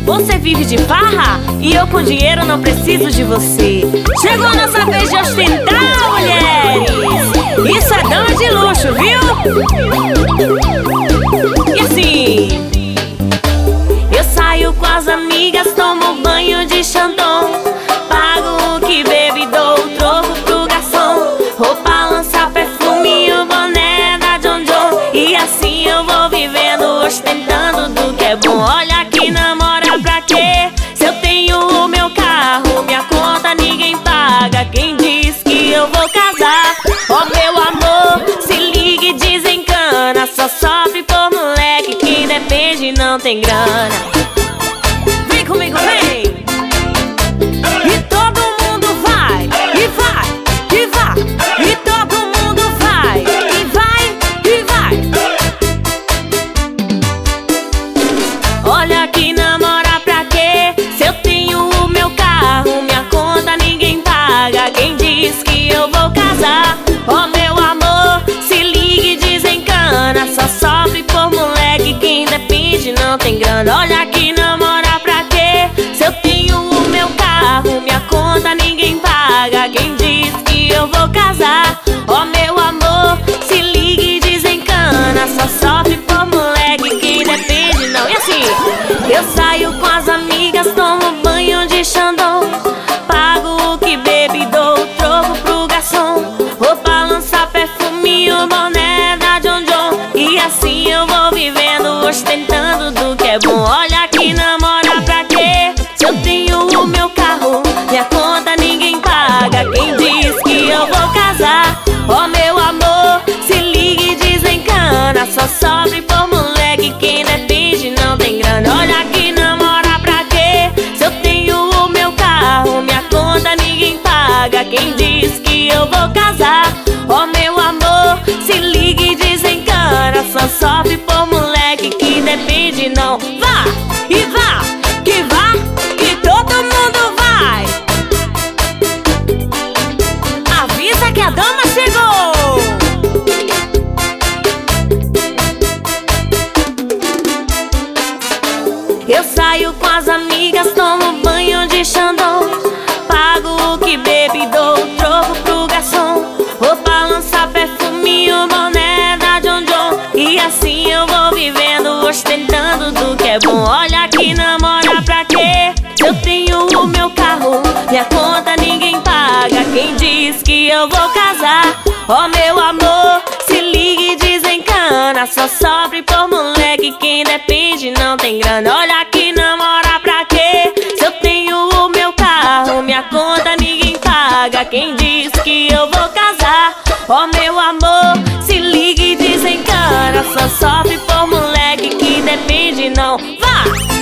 Você vive de farra e eu com dinheiro não preciso de você. Chegou a nossa vez de ostentar, mulheres. Isso é dama de luxo, viu? E assim, eu saio com as amigas, tomo banho de Chandon, pago o que bebo e dou o troco pro garçom. Roupa, lança, perfume, o boné da John John. E assim eu vou vivendo, ostentando do que é bom. Olha que namora pra quê? Se eu tenho o meu carro, minha conta ninguém paga. Quem diz que eu vou casar? Ó meu amor, se liga e desencana. Só sofre por moleque, quem depende não tem grana. Vem comigo, vem! E todo mundo vai, e vai, e vai. E todo mundo vai, e vai, e vai. Olha que namora pra quê? Se eu tenho o meu carro, minha conta ninguém paga. Quem diz que eu vou casar? Ó meu amor, se liga e desencana. Só sofre por moleque, quem depende não tem grana. Olha que namora pra quê? Se eu tenho o meu carro, minha conta ninguém paga. Quem diz que eu vou casar? Ó meu amor, se liga e desencana. Só sofre por moleque, quem depende não. E assim, eu saio com as amigas, tomo banho de Chandon, pago o que bebo e dou o troco pro garçom. Roupa, lança, perfume, o boné da John John. E assim eu vou vivendo, ostentando do que é bom. Olha que namora pra quê? Se eu tenho o meu carro, minha conta ninguém paga. Quem diz que eu vou casar? Ó meu amor, se liga e desencana. Só sofre por moleque, quem depende não tem grana. Olha que namora pra quê? Se eu tenho o meu carro, minha conta ninguém paga. Quem diz que eu vou casar? Ó meu amor, se liga e desencana. Só sofre por moleque, que depende não. Vá, e vá, que vá, que todo mundo vai. Avisa que a dama chegou. Eu saio com as amigas, tomo banho de Chandon, pago o que bebo e dou o troco pro garçom. Roupa, lança, perfume, o boné da John John. E assim eu vou vivendo, ostentando do que é bom. Olha que namora pra quê? Se eu tenho o meu carro, minha conta ninguém paga. Quem diz que eu vou casar? Ó meu amor, se liga e desencana. Só sofre por moleque, quem depende não tem grana. Olha que namora pra quê? Se eu tenho o meu carro, minha conta ninguém paga. Quem diz que eu vou casar? Ó meu amor, se liga e desencana. Só sofre por moleque, que depende não. Vá!